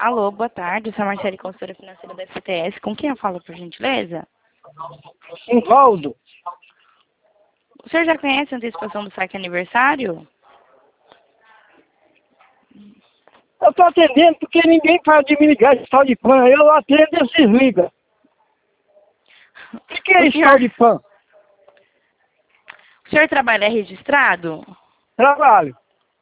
Alô, boa tarde. Eu sou a Marcele, consultora financeira da FTS. Com quem eu falo, por gentileza? Valdo. O senhor já conhece a antecipação do saque aniversário? Eu tô atendendo porque ninguém fala de me ligar esse tal de PAN. Eu atendo e desliga. O que é esse tal de PAN? O senhor trabalha registrado? Trabalho.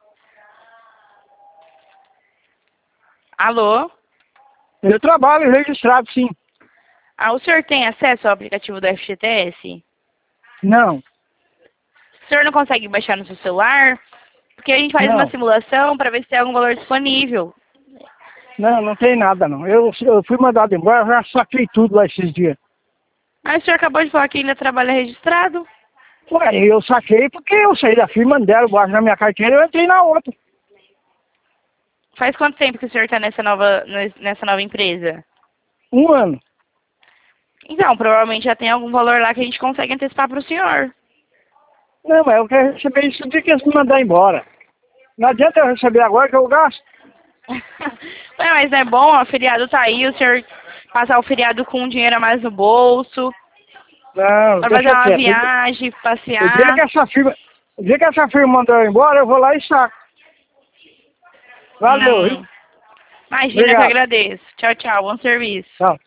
Alô? Eu trabalho registrado, sim. O senhor tem acesso ao aplicativo do FGTS? Não, O senhor não consegue baixar no seu celular? Porque a gente faz uma não. simulação para ver se tem algum valor disponível. Não tem nada, não. Eu fui mandado embora, eu já saquei tudo lá esses dias. Mas o senhor acabou de falar que ainda trabalha registrado? Ué, eu saquei porque eu saí da firma, deram baixo na minha carteira e eu entrei na outra. Faz quanto tempo que o senhor está nessa nova empresa? 1 ano. Então, provavelmente já tem algum valor lá que a gente consegue antecipar para o senhor. Não, mas eu quero receber isso dia que eles me mandar embora. Não adianta eu receber agora que eu gasto. Ué, mas não é bom, o feriado tá aí, o senhor passar o feriado com um dinheiro a mais no bolso, Não, para fazer deixa uma quieto. viagem, O dia passear. que essa firma mandou eu embora, eu vou lá e saco. Valeu, viu? Imagina, eu que Obrigado. agradeço. Tchau, tchau, bom serviço. Tchau.